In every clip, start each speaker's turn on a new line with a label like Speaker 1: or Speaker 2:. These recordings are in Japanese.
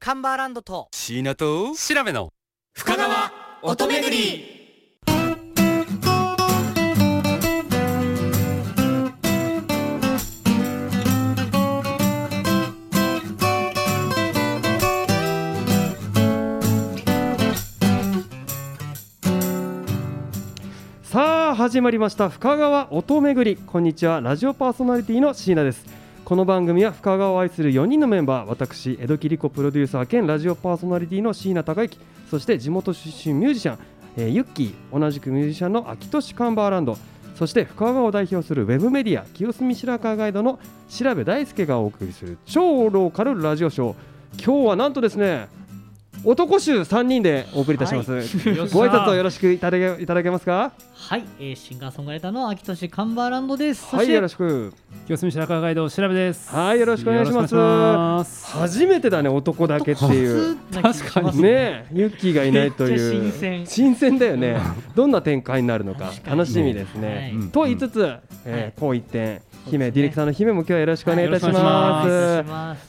Speaker 1: カンバーランドと
Speaker 2: 椎名と
Speaker 3: 調べの
Speaker 1: 深川音めぐり。
Speaker 4: さあ始まりました深川音めぐり。こんにちは、ラジオパーソナリティの椎名です。この番組は深川を愛する4人のメンバー、私江戸切子プロデューサー兼ラジオパーソナリティの椎名孝之、そして地元出身ミュージシャン、ユッキー、同じくミュージシャンの秋俊カンバーランド、そして深川を代表するウェブメディア清澄白河ガイドの調べ大輔がお送りする超ローカルラジオショー。今日はなんとですね、男衆3人でお送りいたします、はい、ご挨拶をよろしくいただけますか。
Speaker 5: はい、シンガーソングライターの秋俊カンバーランドです。
Speaker 4: はい、よろしく。
Speaker 3: 清澄白河ガイド調べです。
Speaker 4: はい、よろしくお願いします。初めてだね、男だけっていう。
Speaker 3: 確かに
Speaker 4: ね、ユッキーがいないという新鮮だよね。どんな展開になるのか楽しみですね、はい、と言いつつ、こう一点姫、ディレクターの姫も今日はよろしくお願いいたします。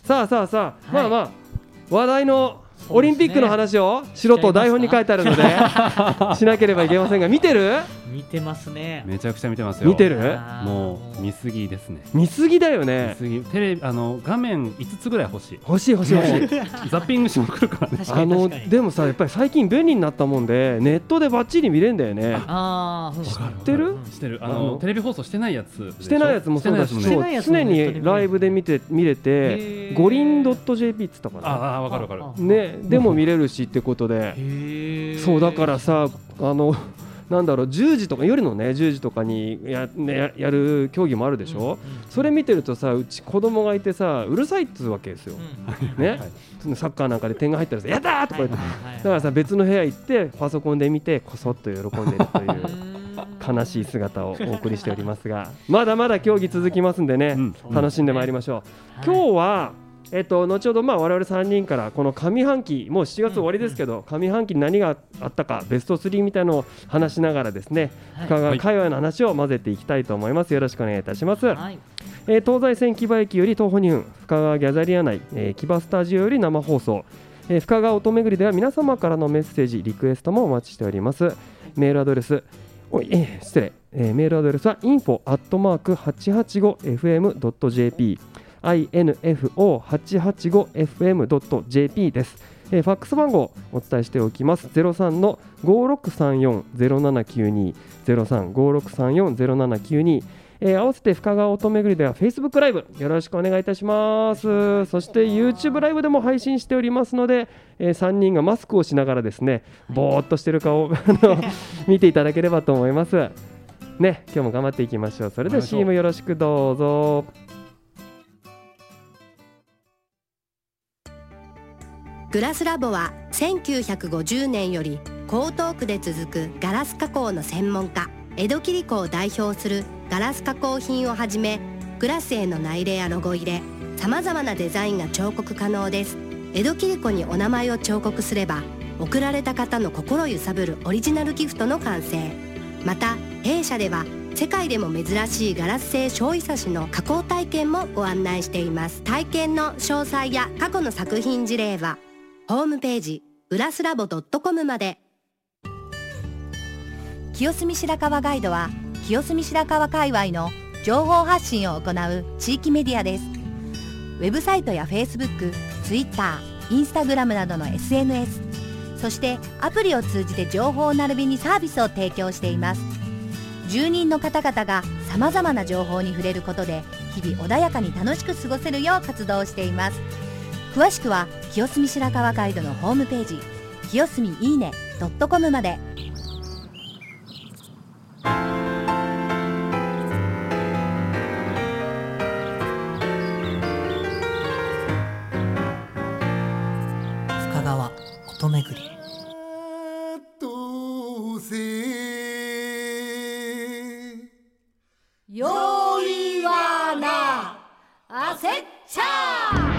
Speaker 4: さあ、まあ話題のオリンピックの話をしろと台本に書いてあるのでしなければいけませんが、見てる？
Speaker 5: 見てますね。
Speaker 3: めちゃくちゃ見てますよ。
Speaker 4: 見てる？
Speaker 3: もう見すぎですね。
Speaker 4: 見すぎだよね。
Speaker 3: 見すぎ。テレビ画面5つぐらい欲しい。
Speaker 4: 欲しいザ
Speaker 3: ッピングしまくるからね。
Speaker 4: でもさ、やっぱり最近便利になったもんでネットでバッチリ見れんだよね。
Speaker 5: 知
Speaker 4: ってる？
Speaker 3: してる。テレビ放送してないやつ
Speaker 4: もそうだし、常にライブで見れて、五輪 .jp っつったかな。
Speaker 3: わかる
Speaker 4: ね、でも見れるしってことで、そうだからさ、なんだろう、10時とか夜のね10時とかにやる競技もあるでしょ、それ見てるとさ、うち子供がいてさ、うるさいっつうわけですよ、ね、サッカーなんかで点が入ったらさ、やったーとか言って、だからさ、別の部屋行ってパソコンで見てこそっと喜んでるという悲しい姿をお送りしておりますが、まだまだ競技続きますんでね、楽しんでまいりましょう。今日は後ほど我々3人からこの上半期、もう7月終わりですけど、上半期に何があったかベスト3みたいなのを話しながらですね、深川界隈の話を混ぜていきたいと思います。よろしくお願いいたします。東西線木場駅より徒歩2分、深川ギャザリア内、木場スタジオより生放送、深川音めぐりでは皆様からのメッセージリクエストもお待ちしております。メールアドレスメールアドレスは info@885fm.jp info885fm.jp です。ファックス番号お伝えしておきます。03-5634-0792 03-5634-0792、合わせて深川音めぐりでは Facebook ライブよろしくお願いいたします。そして YouTube ライブでも配信しておりますので、3人がマスクをしながらですね、ぼーっとしてる顔を見ていただければと思いますね。今日も頑張っていきましょう。それでは CM よろしくどうぞ。
Speaker 6: グラスラボは1950年より江東区で続くガラス加工の専門家、江戸切子を代表するガラス加工品をはじめ、グラスへの内入れやロゴ入れ、さまざまなデザインが彫刻可能です。江戸切子にお名前を彫刻すれば、贈られた方の心揺さぶるオリジナルギフトの完成。また弊社では世界でも珍しいガラス製醤油差しの加工体験もご案内しています。体験の詳細や過去の作品事例はホームページグラスラボ .com まで。清澄白河ガイドは清澄白河界隈の情報発信を行う地域メディアです。ウェブサイトや Facebook、Twitter、Instagram などの SNS、 そしてアプリを通じて情報並びにサービスを提供しています。住人の方々がさまざまな情報に触れることで、日々穏やかに楽しく過ごせるよう活動しています。詳しくは清澄白河ガイドのホームページ清澄いいね .com まで。
Speaker 1: 深川音めぐり。
Speaker 6: よいわな焦っちゃー。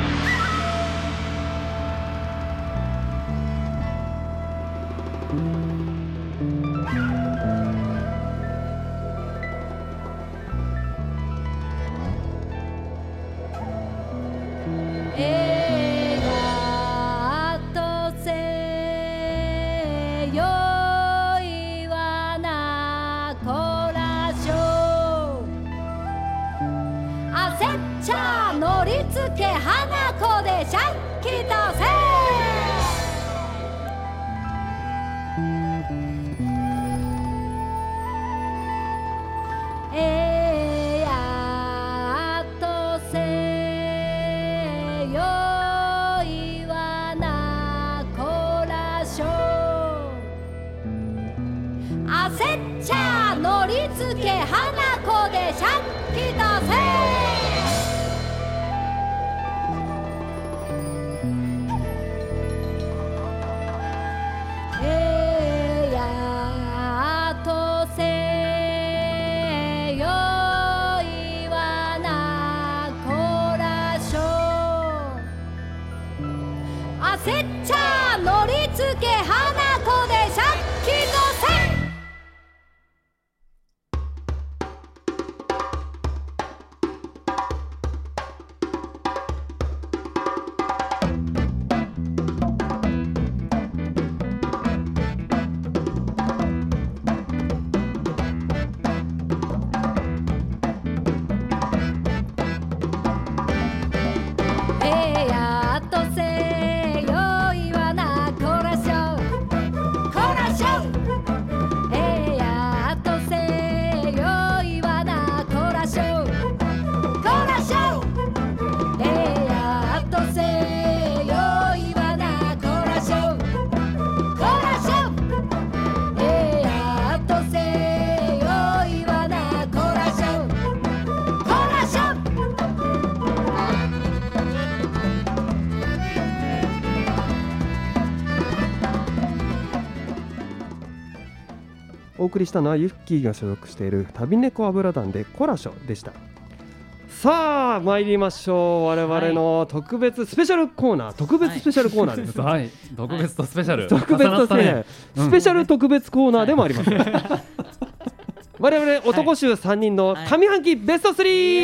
Speaker 4: お送りしたのはユッキーが所属している旅猫油団でコラショでした。さあ参りましょう。我々の特別スペシャルコーナー、特別スペシャルコーナーです、
Speaker 3: はい、特別とスペシャル、
Speaker 4: 特別とね、スペシャル特別コーナーでもあります、我々男衆3人の上半期ベスト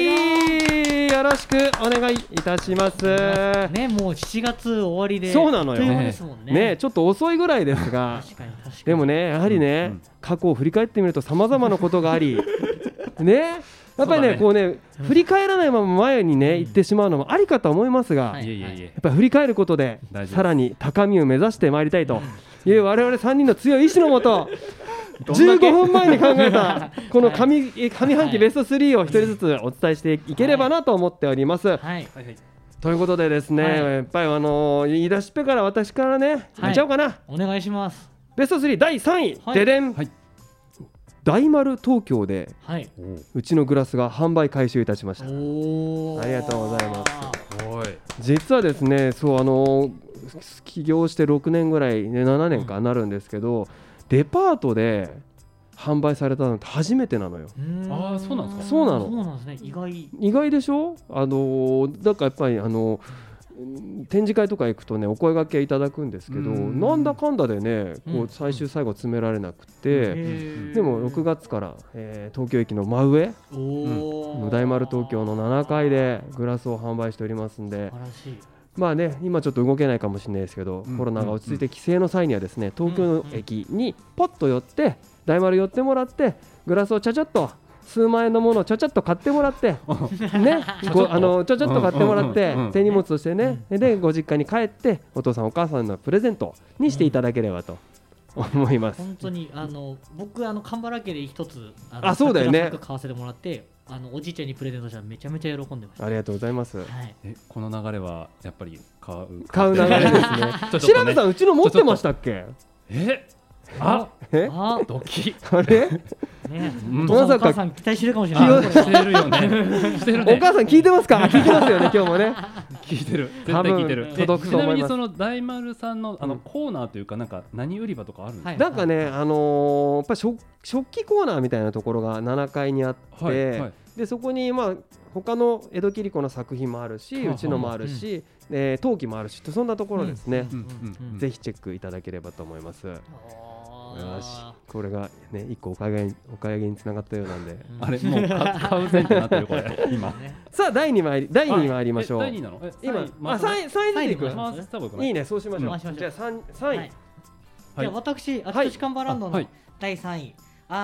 Speaker 4: 3、よろしくお願いいたします
Speaker 5: ね。もう7月終わりで、
Speaker 4: そうなのよ
Speaker 5: という間ですもんね。
Speaker 4: ね、ちょっと遅いぐらいですが
Speaker 5: 確かに
Speaker 4: でもね、やはりね、過去を振り返ってみると様々なことがありね、やっぱりね、こうね、振り返らないまま前にね、行ってしまうのもありかと思いますが、やっぱり振り返ることでさらに高みを目指してまいりたいという我々3人の強い意志のもと、15分前に考えたこの上半期ベスト3を一人ずつお伝えしていければなと思っております。ということでですね、やっぱり言い出しっぺから私からね、いっちゃおうかな。
Speaker 5: お願いします。
Speaker 4: ベスト3第3位、ででん、大丸東京で、うちのグラスが販売開始いたしました。ありがとうございます。実はですね、そう起業して6年ぐらい、ね、7年かなるんですけど、デパートで販売されたのって初めてなのよ。
Speaker 3: ああ、そうなんですか。
Speaker 4: そうなの。
Speaker 5: そうなんですね。
Speaker 4: 意外でしょ。だからやっぱり展示会とか行くとね、お声掛けいただくんですけど、なんだかんだでね、こう最終最後詰められなくて、でも6月から、東京駅の真上、大丸東京の7階でグラスを販売しておりますんで、まあね、今ちょっと動けないかもしれないですけど、コロナが落ち着いて帰省の際にはですね、東京駅にポッと寄って大丸寄ってもらって、グラスをちゃちゃっと数万円のものをちゃちゃっと買ってもらってね、ちゃちゃっと買ってもらって手荷物としてね、でご実家に帰ってお父さんお母さんのプレゼントにしていただければと思います。
Speaker 5: 本当に僕神原家で一つ
Speaker 4: そうだよね、
Speaker 5: 買わせてもらって、おじいちゃんにプレゼントしたらめちゃめちゃ喜んでました。
Speaker 4: ありがとうございます。
Speaker 3: この流れはやっぱり買う
Speaker 4: 流れですね。調べさん、うちの持ってましたっけ？
Speaker 3: ドキ
Speaker 5: あれお母さん期待してるかもしれない。
Speaker 3: してるよね。
Speaker 4: お母さん聞いてますか？聞いてますよね、今日もね。
Speaker 3: 聞いてる、絶対聞いてる。
Speaker 4: 届くと思います。
Speaker 3: ちなみにその大丸さんのコーナーというか、なんか何売り場とかあるんですか？
Speaker 4: なんかね、やっぱ食器コーナーみたいなところが7階にあって、でそこに他の江戸切子の作品もあるし、うちのもあるし、陶器もあるし、そんなところですね。ぜひチェックいただければと思います。よし、これがね、一個お買い上げにつながったようなんで、
Speaker 3: あれもう買うぜってなってるこれ今。さ
Speaker 4: あ第2参りましょう。
Speaker 3: 第2なの？
Speaker 4: 今3位でいく。いいね、そうしましょう。じゃあ3位。
Speaker 5: じゃあ私、秋年看板ランドの第3位、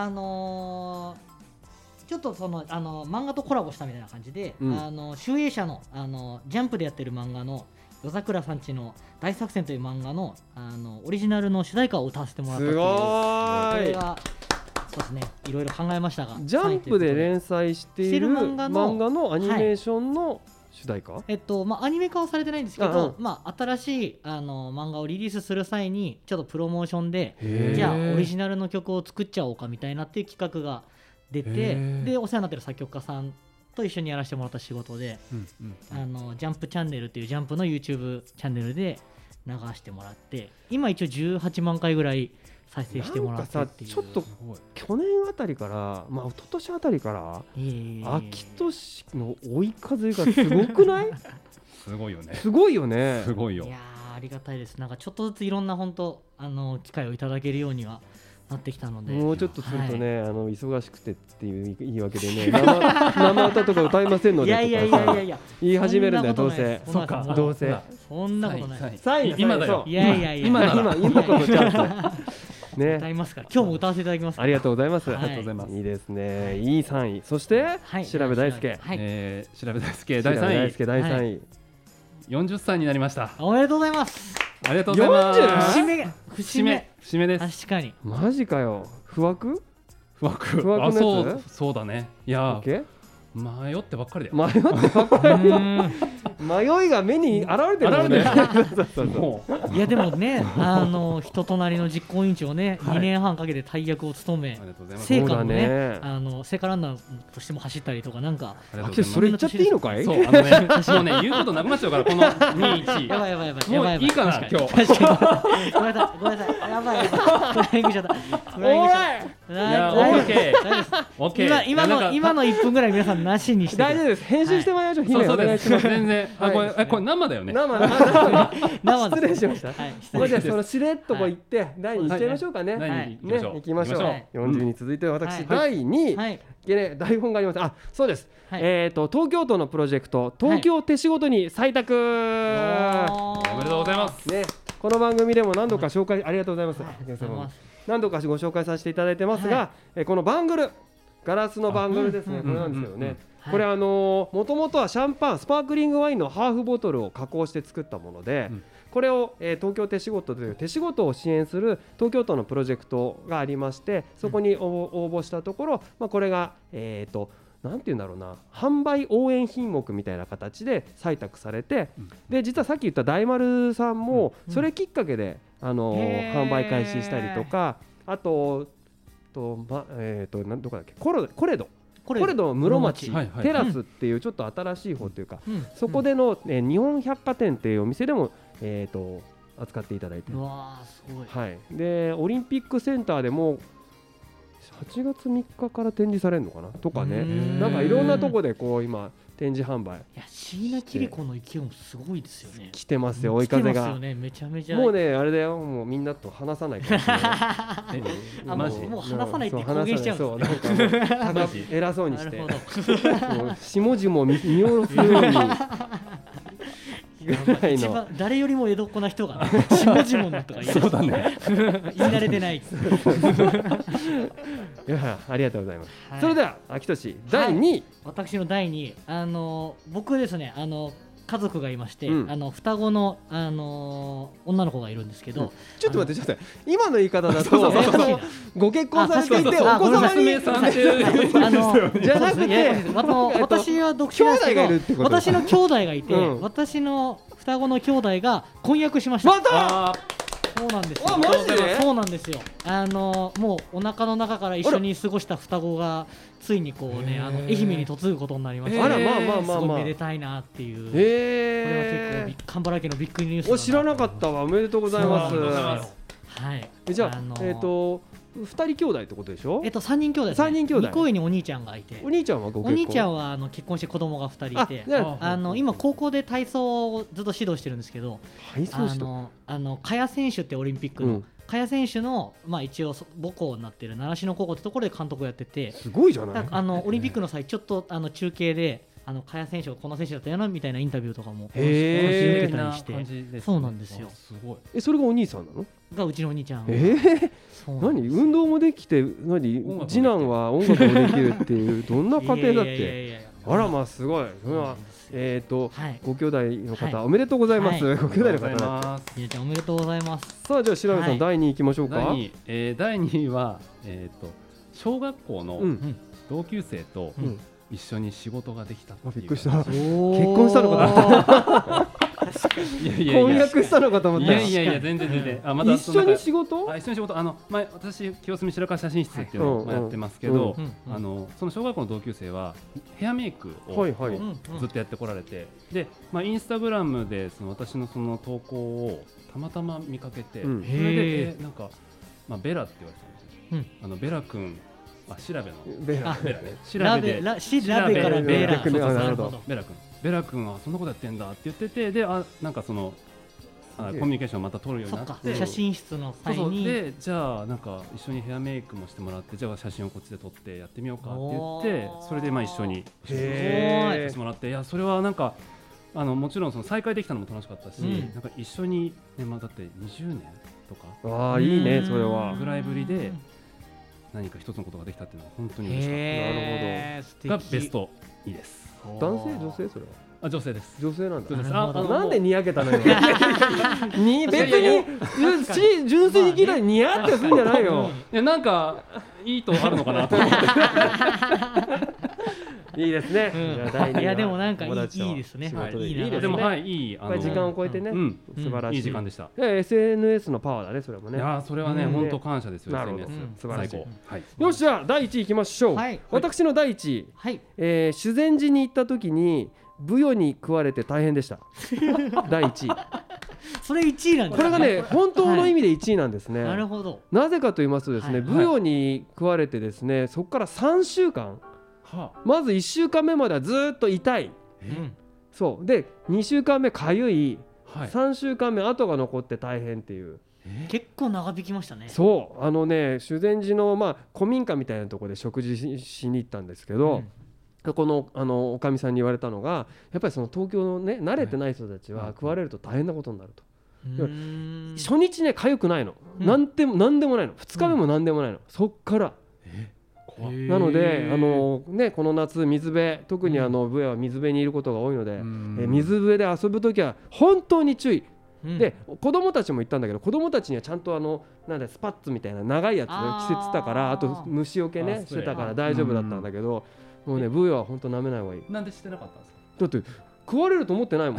Speaker 5: ちょっと漫画とコラボしたみたいな感じで、集英社のジャンプでやってる漫画の夜桜さんちの大作戦という漫画のオリジナルの主題歌を歌わせてもらったっていう、これがそうですね、いろいろ考えましたが、
Speaker 4: ジャンプで連載している漫画のアニメーションの主題歌、
Speaker 5: アニメ化はされてないんですけど、新しい漫画をリリースする際にちょっとプロモーションで、じゃあオリジナルの曲を作っちゃおうかみたいなっていう企画が出て、でお世話になってる作曲家さんと一緒にやらせてもらった仕事で、ジャンプチャンネルっていうジャンプの YouTube チャンネルで流してもらって、今一応18万回ぐらい再生してもらってっていう。
Speaker 4: ちょっと去年あたりから、一昨年あたりから秋年の追い風がすごくない？
Speaker 3: すごいよね。
Speaker 4: すごいよね。
Speaker 3: すごいよ。
Speaker 5: いやありがたいです。なんかちょっとずついろんな本当機会をいただけるようにはなってきたので、
Speaker 4: もうちょっとするとね、忙しくてっていう言い訳でね、生歌とか歌いませんのでとか言い始めるんだよ。どうせそ
Speaker 5: んなことない。
Speaker 4: 3位
Speaker 3: 今だよ。
Speaker 4: 今こそチャンスね、
Speaker 5: 歌いますから。今日も歌わせていただきます。
Speaker 4: ありがとうございます。
Speaker 3: い
Speaker 4: いですね。いい3位。そして調べ大輔、
Speaker 3: 調べ大輔第3位、40歳になりました。
Speaker 5: おめでとうございます。
Speaker 3: ありがとうございます。
Speaker 5: 節目
Speaker 3: です。
Speaker 5: 確かに。
Speaker 4: マジかよ。不惑。
Speaker 3: あ、そうだね。いや迷ってばっかりだよ。
Speaker 4: 迷ってばっかり。 迷いが目に現れてるもんね。
Speaker 5: いやでもね、人となりの実行委員長をね、2年半かけて大役を務め、聖火もね、聖火ランナーとしても走ったりとか、なんか
Speaker 4: それ言っちゃっていいのかい？
Speaker 3: そう、もうね言うことなくなっちゃうから、この2、1。
Speaker 5: やばいやばいやばい。
Speaker 3: もういいかな、今日。
Speaker 5: 確かに。ごめんなさい、ごめんなさい。やばいやばい。フライングしちゃった。フライングしちゃった。
Speaker 3: いや、オッケー。オッケー。
Speaker 5: 今の1分ぐらい皆さんなしにして。
Speaker 4: 大丈夫です。編集してもらいましょう。
Speaker 3: そうです。全然。これ生だよね。
Speaker 4: 生失礼しました。じゃあそのしれっとこう言って第2いっちゃいましょうかね。
Speaker 3: ね、
Speaker 4: 行きましょう。40に続いて私第2位台本があります。あ、そうです。東京都のプロジェクト東京手仕事に採択。
Speaker 3: おめでとうございます
Speaker 4: ね。この番組でも何度か紹介ありがとうございます。何度かご紹介させていただいてますが、このバングルガラスのバングルですね。これなんですけどね。これもともとはシャンパンスパークリングワインのハーフボトルを加工して作ったもので、これを東京手仕事という手仕事を支援する東京都のプロジェクトがありまして、そこに応募したところ、これがなんていうんだろうな、販売応援品目みたいな形で採択されて、で実はさっき言った大丸さんもそれきっかけで販売開始したりとか、あとどこだっけ、コレド室町テラスっていうちょっと新しい方というか、そこでの日本百貨店っていうお店でも扱っていただいて、でオリンピックセンターでも8月3日から展示されるのかなとかね、なんかいろんなとこでこう今展示販売。
Speaker 5: いや、椎名桐子の勢いもすごいですよね。
Speaker 4: 来てますよ、追い風が。
Speaker 5: めちゃめちゃ。
Speaker 4: もうね、あれだよ、もうみんなと話さないから。
Speaker 5: もう話さないって公言しちゃうん
Speaker 4: ですね。なんか偉そうにして。下地も見下ろすように。
Speaker 5: 一番誰よりも江戸っ子な人が下々のとか言い慣れてない。
Speaker 4: いや、ありがとうございます。それでは秋俊第2位。
Speaker 5: 私の第2位、僕ですね、家族がいまして、双子の女の子がいるんですけど、
Speaker 4: ちょっと待って、今の言い方だとご結婚されていてお子様にじゃなくて、
Speaker 5: 私は独身なんですけど、私の兄弟がいて、私の双子の兄弟が婚約しました。
Speaker 4: また
Speaker 5: そうなんですよ。
Speaker 4: マジで？
Speaker 5: そうなんですよ。もうお腹の中から一緒に過ごした双子がついにこうね、愛媛に嫁ぐことになりました。
Speaker 4: あら、まあ
Speaker 5: すごいめでたいなっていう。これは結構神原家のビッグニュース。
Speaker 4: 知らなかったわ。おめでとうございます。はい。じゃあ2人兄弟ってことでしょ
Speaker 5: ？3人兄弟です。3人兄弟。2個上にお兄ちゃんがいて。
Speaker 4: お兄ちゃんはご結婚？
Speaker 5: お兄ちゃんは結婚して子供が2人いて、今高校で体操をずっと指導してるんですけど、萱選手ってオリンピックの萱選手の一応母校になってる習志野高校ってところで監督をやってて、
Speaker 4: すごいじゃない？
Speaker 5: オリンピックの際ちょっと中継で萱選手がこの選手だったよなみたいなインタビューとかも受けたりして、そうなんですよ。
Speaker 3: すごい。
Speaker 4: それがお兄さんなの？
Speaker 5: がうちのお兄ちゃん。
Speaker 4: 何、運動もできて、次男は音楽もできるっていうどんな家庭だって。あら、まあすごい。ご兄弟の方おめでとうございます。ご兄弟の方
Speaker 5: おめでとうございます。
Speaker 4: さあ、じゃあ白部さん第2位いきましょうか。
Speaker 3: 第2位は小学校の同級生と一緒に仕事ができたっていう。
Speaker 4: びっくりした。結婚したのかと。婚約したのかと思った。
Speaker 3: いや全然
Speaker 4: 一緒に仕事？
Speaker 3: 一緒に仕事、私清澄白河写真室っていうのをやってますけど、その小学校の同級生はヘアメイクをずっとやってこられて、でインスタグラムで私のその投稿をたまたま見かけて、それでなんかベラって言われたんですよ。ベラ君、調べの
Speaker 4: ベラ
Speaker 5: ね。調べからベラ君。
Speaker 3: ベラ君はそんなことやってんだって言ってて、でなんかそのコミュニケーションをまた取るようになって、
Speaker 5: 写真室の際に
Speaker 3: で、じゃあなんか一緒にヘアメイクもしてもらって、じゃあ写真をこっちで撮ってやってみようかって言って、それで一緒にさせてもらって、いやそれはなんかもちろんその再会できたのも楽しかったし、なんか一緒にね、だって20年とか、
Speaker 4: いいねそれは
Speaker 3: ぐらいぶりで何か一つのことができたっていうのは本当に嬉しかった。なるほど。がベスト2です。
Speaker 4: 男性女性それは？
Speaker 3: 女性です。
Speaker 4: 女性なんだ。
Speaker 3: な
Speaker 4: んでにやけたのよ。別に純粋に聞いたらにやってするんじゃないよ。
Speaker 3: いや、なんかいいとあるのかなと思って。
Speaker 4: いいですね。
Speaker 5: いやでもなんかいいですね。
Speaker 3: いいでもいい
Speaker 4: 時間を超えてね、素晴らしい
Speaker 3: いい時間でした。
Speaker 4: SNS のパワーだね、それもね。
Speaker 3: いやそれはね本当感謝ですよ。
Speaker 4: なるほど、素晴らしい。
Speaker 3: はい。
Speaker 4: よし、じゃあ第1位いきましょう。私の第1位、修善寺に行った時にブヨに食われて大変でした。第1位。
Speaker 5: それ1位なんですね。
Speaker 4: これがね本当の意味で1位なんですね。
Speaker 5: なるほど。
Speaker 4: なぜかと言いますとですね、ブヨに食われてですね、そこから3週間、まず1週間目まではずっと痛い、そうで2週間目かゆい、3週間目跡が残って大変っていう、
Speaker 5: 結構長引きましたね。
Speaker 4: そう修善寺の古民家みたいなところで食事 しに行ったんですけど、このおかみさんに言われたのが、やっぱりその東京のね慣れてない人たちは食われると大変なことになると。初日ね痒くないの、なんでもないの、2日目もなんでもないの、そっからなのでこの夏水辺、特にブヨは水辺にいることが多いので、水辺で遊ぶときは本当に注意、で子供たちも言ったんだけど、子供たちにはちゃんとなんだスパッツみたいな長いやつを着せてたから、あと虫除けねしてたから大丈夫だったんだけど、もうねブヨは本当舐めない方がいい。
Speaker 3: なんでしてなかったんですか？
Speaker 4: だって食われると思ってないもん。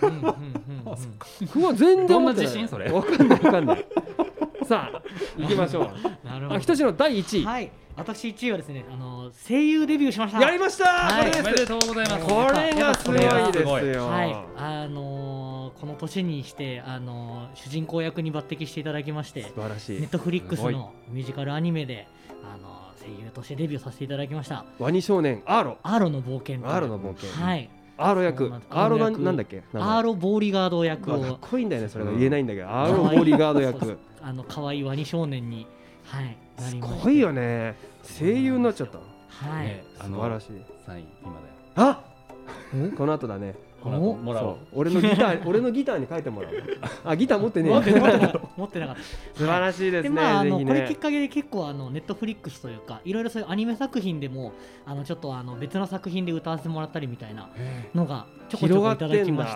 Speaker 4: 食わ全然思ってない。どんな自信それ？わかんない。さあ行きましょう。
Speaker 5: なるほど。
Speaker 4: ひとしの第1位。
Speaker 5: はい。私1位はですね、声優デビューしました。
Speaker 4: やりました。
Speaker 3: おめでとうございます。
Speaker 4: これがすごいですよ。
Speaker 5: はい。この年にして主人公役に抜擢していただきまして、
Speaker 4: 素晴らしい。
Speaker 5: ネットフリックスのミュージカルアニメで声優としてデビューさせていただきました。
Speaker 4: ワニ少年アーロ
Speaker 5: の冒険。
Speaker 4: アーロの冒険。
Speaker 5: はい。
Speaker 4: アーロ役、アーロなんだっけ？
Speaker 5: アーロボーリガード役を。
Speaker 4: かっこいいんだよね、それが言えないんだけど、アーロボーリガード役。
Speaker 5: 可愛いワニ少年に、はい、
Speaker 4: すごいよね。声優になっちゃった。
Speaker 5: はい。
Speaker 4: 素晴らしい。
Speaker 3: サイン今だよ。
Speaker 4: あ、この後だね。
Speaker 3: もらおう。
Speaker 4: 俺のギターに書いてもらう。あ、ギター持ってねえ。
Speaker 5: 持ってなかった。
Speaker 4: 素晴らしいですね。
Speaker 5: これきっかけで結構ネットフリックスというか、いろいろそういうアニメ作品でもちょっと別の作品で歌わせてもらったりみたいなのがちょこちょこいただきまして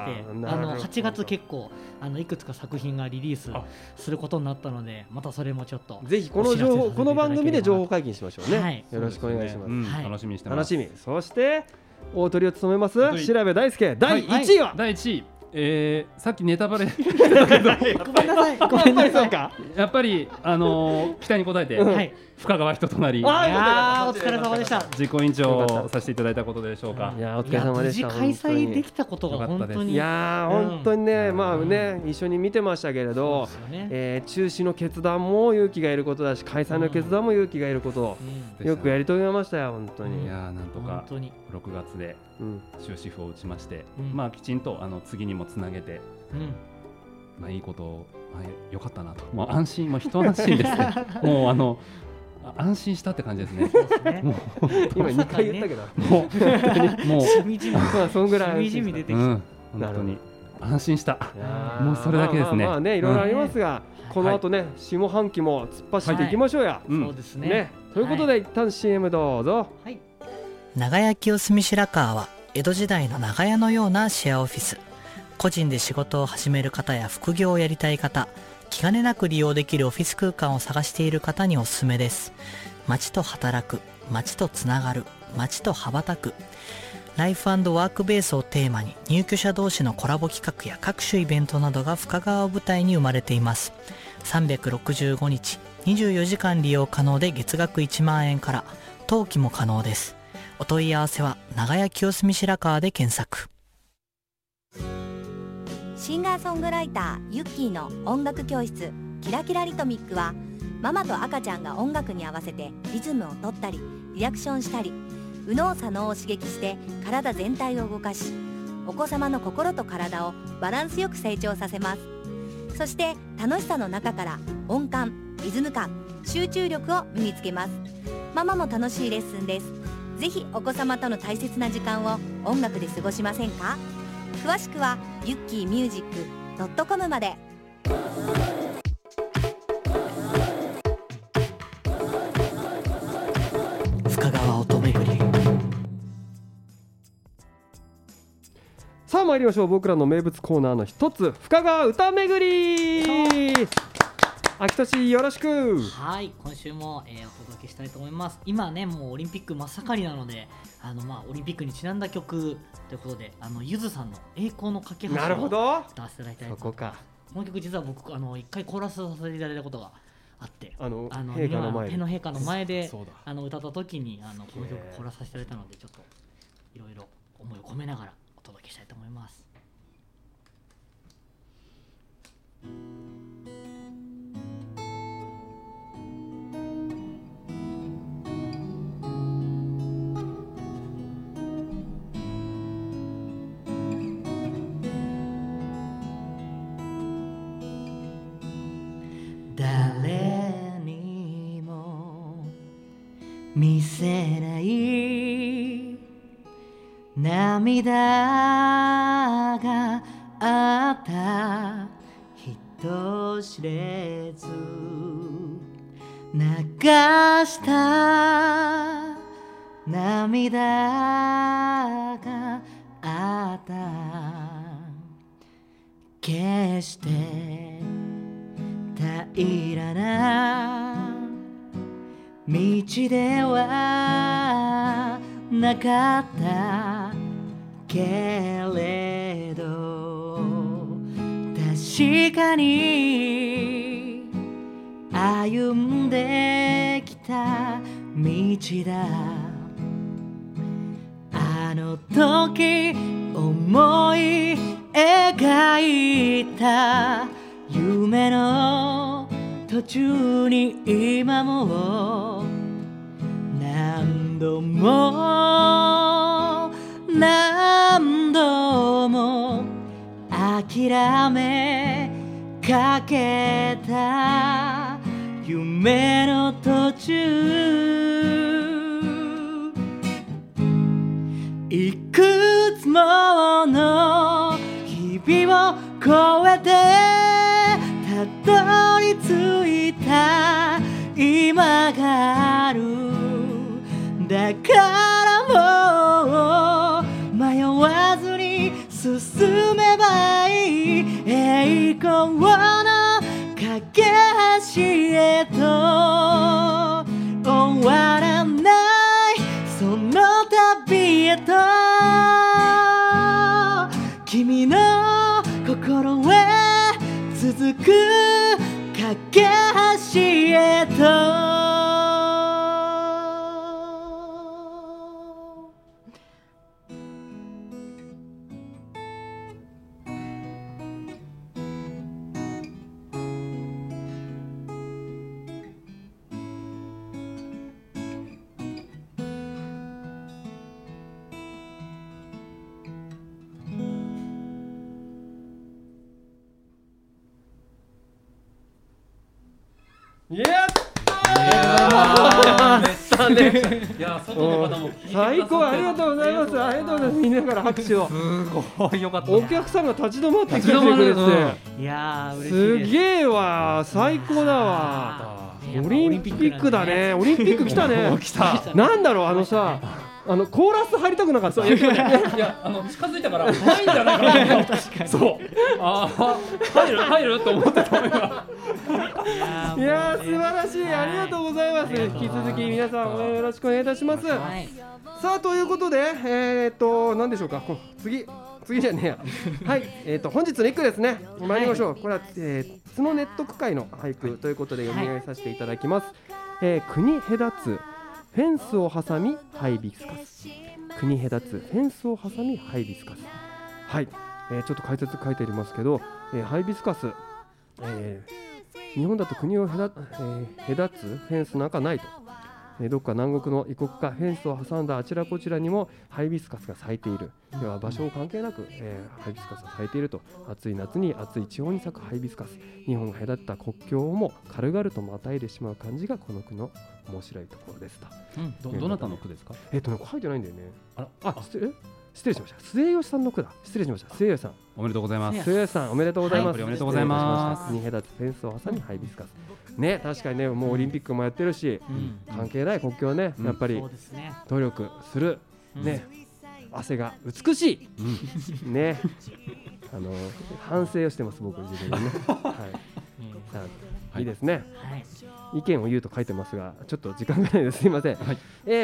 Speaker 5: 、8月結構いくつか作品がリリースすることになったので、またそれもちょっと
Speaker 4: ぜひこの番組で情報解禁しましょうね。よろしくお願いします。
Speaker 3: 楽しみにしてます。
Speaker 4: 楽しみ。そして大トリを務めます調べ大輔、第1位は？
Speaker 3: 第1位、さっきネタバレ
Speaker 5: ごめんなさい。ごめんなさい。
Speaker 3: やっぱり期待に応えて深川人となり、
Speaker 5: いやお疲れ様でした。
Speaker 3: 実行委員長をさせていただいたことでしょうか。
Speaker 4: いやお疲れ様でした。
Speaker 5: 無事開催できたことが本当に、
Speaker 4: いや本当にね、まあね一緒に見てましたけれど、中止の決断も勇気がいることだし、開催の決断も勇気がいることをよくやり遂げましたよ本当に。
Speaker 3: いやなんとか6月で終止符を打ちまして、まあきちんと次にもつなげて、まあいいことを良かったなと、もう安心、もう一安心ですね。もう安心したって感じですね。
Speaker 4: 今2回言ったけど、
Speaker 5: もうしみじみ、
Speaker 4: そんぐらい
Speaker 5: しみじみ出てきた。
Speaker 3: 本当に安心した。もうそれだけですね。
Speaker 4: まあねいろいろありますが、この後ね下半期も突っ走っていきましょうや。
Speaker 5: そうですね。
Speaker 4: ということで一旦 CM どうぞ。
Speaker 1: 長屋清澄白河は江戸時代の長屋のようなシェアオフィス。個人で仕事を始める方や副業をやりたい方、気兼ねなく利用できるオフィス空間を探している方におすすめです。街と働く、街とつながる、街と羽ばたく。ライフ&ワークベースをテーマに入居者同士のコラボ企画や各種イベントなどが深川を舞台に生まれています。365日24時間利用可能で月額1万円から、登記も可能です。お問い合わせは長屋清澄白河で検索。
Speaker 6: シンガーソングライターユッキーの音楽教室キラキラリトミックは、ママと赤ちゃんが音楽に合わせてリズムを取ったりリアクションしたり、右脳左脳を刺激して体全体を動かし、お子様の心と体をバランスよく成長させます。そして楽しさの中から音感、リズム感、集中力を身につけます。ママも楽しいレッスンです。ぜひお子様との大切な時間を音楽で過ごしませんか？詳しくはユッキーミュージック.com まで。
Speaker 1: 深川音めぐり。
Speaker 4: さあ参りましょう。僕らの名物コーナーの一つ、深川歌めぐり。 秋俊よろしく。
Speaker 5: はい、今週も、お届けしたいと思います。今ねもうオリンピック真っ盛りなのでオリンピックにちなんだ曲ということでゆずさんの栄光の架け橋を
Speaker 4: なるほど
Speaker 5: 歌わせていただきたいと
Speaker 4: そこか。
Speaker 5: この曲実は僕一回コーラスさせていただいたことがあって
Speaker 4: 陛下の前で
Speaker 5: 天皇陛下の前で
Speaker 3: そうだ
Speaker 5: 歌った時にこの曲コーラスさせていただいたのでちょっといろいろ思いを込めながらお届けしたいと思います。誰にも見せない涙があった人知れず流した涙があった決して平らな道ではなかったけれど確かに歩んできた道だあの時思い描いた夢の途中に今も何度も何度も諦めかけた夢の途中いくつもの日々を越えてたどり着いた今があるだからもう迷わずに進めばいい栄光の架け橋へと終わらないその旅へと君の心へ続く架け橋へと
Speaker 4: やったー
Speaker 3: いや外の方も
Speaker 4: 最高ありがとうございますありがとうございますみんなから拍手を
Speaker 3: すごいよかった
Speaker 4: お客さんが立ち止まってきてくれて
Speaker 5: いやー嬉しい
Speaker 4: す
Speaker 5: です
Speaker 4: げえわ最高だわオリンピックだねオリンピック来たね
Speaker 3: 来た
Speaker 4: なんだろうさコーラス入りたくなかった
Speaker 3: いや近づいたから入んじゃないかな確かにそう入ると思ってた
Speaker 4: いやー素晴らしいありがとうございます引き続き皆さん応援よろしくお願いいたします、はい、さあということで何でしょうか次じゃねえやはい本日の一句ですね参りましょう、はい、これは、角ネット区会の俳句ということで読み上げさせていただきます、国隔つフェンスを挟みハイビスカス国隔つフェンスを挟みハイビスカスはい、ちょっと解説書いてありますけど、ハイビスカス、日本だと国を隔つフェンスなんかないと、どっか南国の異国かフェンスを挟んだあちらこちらにもハイビスカスが咲いているでは場所を関係なく、ハイビスカスが咲いていると暑い夏に暑い地方に咲くハイビスカス日本が隔った国境をも軽々とまたいでしまう感じがこの句の面白いところですと、
Speaker 3: どなたの句ですか
Speaker 4: 書いてないんだよね失礼しました末吉さんの句だ失礼しました末吉さん
Speaker 3: おめでとうございます
Speaker 4: 末吉さんおめでとうございます、
Speaker 3: はい、おめでとうございます
Speaker 4: 国隔つフェンスを挟みハイビスカスね確かにねもうオリンピックもやってるし、関係ない国境ねやっぱり努力する、ね汗が美しい、ね反省をしてます僕自分でねはいさあいいですね、
Speaker 5: はい、
Speaker 4: 意見を言うと書いてますがちょっと時間がないですすいません、はい、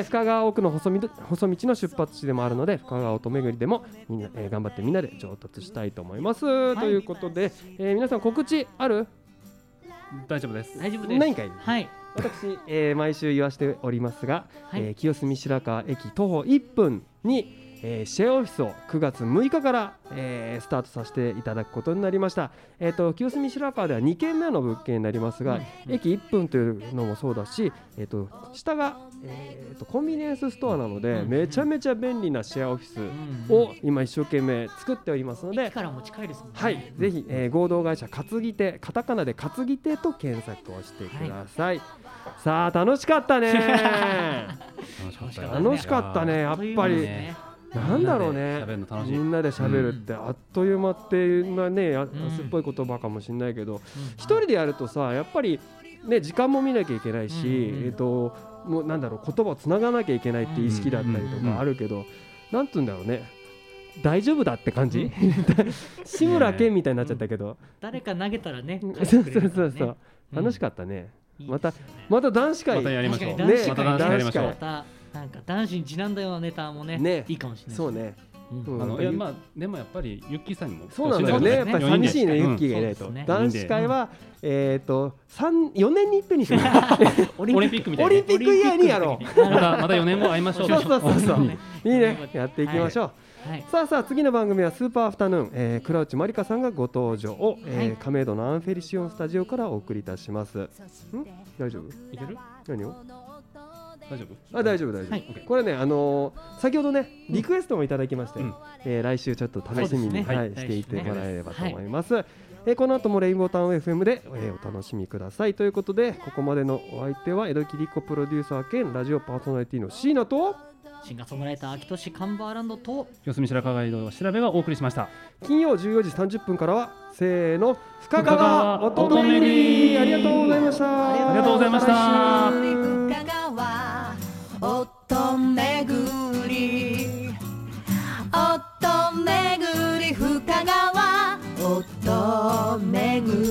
Speaker 4: 深川奥の細道の出発地でもあるので深川音巡りでもみんな、頑張ってみんなで上達したいと思います、はい、ということで、皆さん告知ある？
Speaker 3: 大丈夫です。
Speaker 5: 大丈夫です。
Speaker 4: 何かいい？
Speaker 5: はい、
Speaker 4: 私、毎週言わせておりますが、
Speaker 5: はい、
Speaker 4: 清澄白河駅徒歩1分にシェアオフィスを9月6日から、スタートさせていただくことになりました。清澄白河では2軒目の物件になりますが、駅1分というのもそうだし、下が、コンビニエンスストアなので、めちゃめちゃ便利なシェアオフィスを今一生懸命作っておりますので、
Speaker 5: 駅からも近いですもんね。
Speaker 4: はい、ぜひ、合同会社担ぎ手、カタカナで担ぎ手と検索をしてください、はい、さあ楽しかったね楽しかったねやっぱり、なんだろうね、みんなで喋るってあっという間っていうのはね、安っぽい言葉かもしれないけど、一人でやるとさやっぱりね時間も見なきゃいけないし、もうなんだろう言葉をつながなきゃいけないって意識だったりとかあるけど、なんて言うんだろうね、大丈夫だって感じ、志村けんみたいになっちゃったけど、
Speaker 5: 誰か投げたらね、
Speaker 4: そう楽しかったね。また男子会
Speaker 3: またやりましょう。
Speaker 5: また男子会やりましょう。なんか男子にちなんだようなネタもねいいかもしれない。
Speaker 4: そうね。
Speaker 3: いやまあでもやっぱりユッキーさんにも
Speaker 4: そうなんだよね。やっぱり寂しいねユッキーがいないと。男子会は4年に一遍にしよう。
Speaker 3: オリンピックみたいな。
Speaker 4: オリンピックイヤーにやろう。
Speaker 3: また4年後会いましょう。
Speaker 4: そういいね、やっていきましょう。さあ次の番組はスーパーアフタヌーン、倉内まりかさんがご登場を、亀戸のアンフェリシオンスタジオからお送りいたします。大丈夫？
Speaker 3: いける？
Speaker 4: 何を？
Speaker 3: 大丈夫？
Speaker 4: 大丈夫。これね先ほどねリクエストもいただきまして、来週ちょっと楽しみにしていてもらえればと思います。この後もレインボータウン FM で、お楽しみくださいということで、ここまでのお相手は江戸切子プロデューサー兼ラジオパーソナリティの椎名と
Speaker 5: シンガーソングライター秋俊カンバーランドと
Speaker 3: 清澄白河ガイド調べがお送りしました。
Speaker 4: 金曜14時30分からはせーの深川音巡り、ありがとうございました。
Speaker 3: ありがとうございました。
Speaker 6: 深川音巡り音巡り深川音巡り